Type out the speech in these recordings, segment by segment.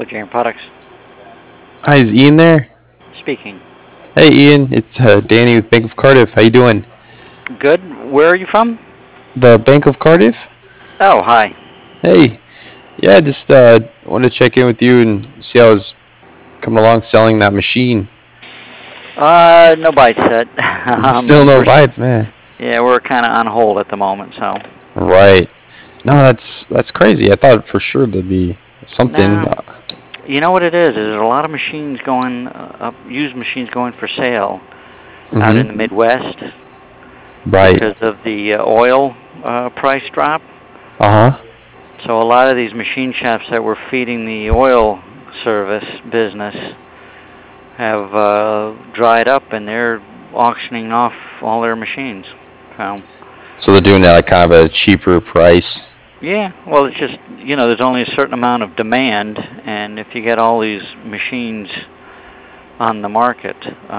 Jam Products. Hi, is Ian there? Speaking. Hey, Ian, it's Danny with Bank of Cardiff. How you doing? Good. Where are you from? The Bank of Cardiff? Oh, hi. Hey, yeah, just wanted to check in with you and see how it's coming along selling that machine. No bites yet. Still no We're bites, man. yeah, we're kind of on hold at the moment. So Right. No, that's crazy. I thought for sure there'd be something. now, you know what it is? There's a lot of machines going up, used machines going for sale out in the Mm-hmm. Midwest Right. because of the oil price drop. Uh-huh. So a lot of these machine shops that were feeding the oil service business have dried up, and they're auctioning off all their machines. So, So they're doing that like kind of a cheaper price. yeah, well, it's just, there's only a certain amount of demand, and if you get all these machines on the market,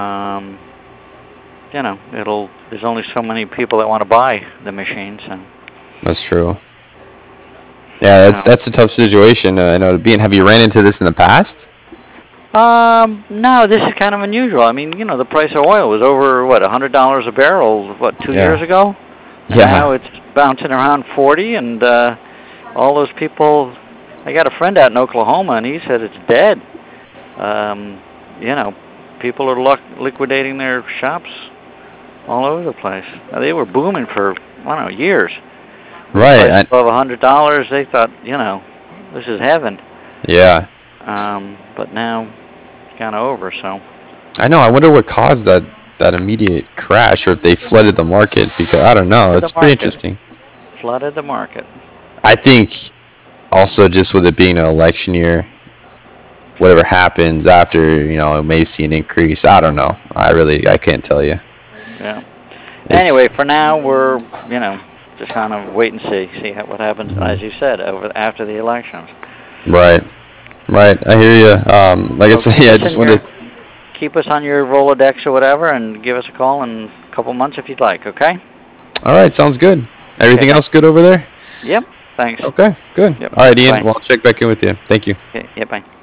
there's only so many people that want to buy the machines. That's true. Yeah, that's So, that's a tough situation. I know. Being, have you ran into this in the past? no, this is kind of unusual. I mean, the price of oil was over, what, $100 a barrel, what, 2 years Yeah. ago? And Yeah. now it's bouncing around 40, and all those people. I got a friend out in Oklahoma, and he said it's dead. Um, you know, People are liquidating their shops all over the place. They were booming for, I don't know, years. With the Right. price above $100, they thought, this is heaven. Yeah. But now it's kind of over. So I know. I wonder what caused that immediate crash, or if they flooded the market. Because I don't know. the It's pretty market interesting. flooded the market. I think also just with it being an election year, whatever happens after, may see an increase. I don't know. I can't tell you. Yeah. Anyway, It's for now we're just kind of wait and see what happens. As you said, over after the elections. right, right. I hear you. Like I So said, yeah, I just wanted. keep us on your Rolodex or whatever, and give us a call in a couple months if you'd like. Okay. All right, sounds good. Okay. Everything else good over there? Yep. Thanks. Okay, good. Yep. All right, Ian. Bye. Well, I'll check back in with you. Thank you. Okay. Yep. Bye.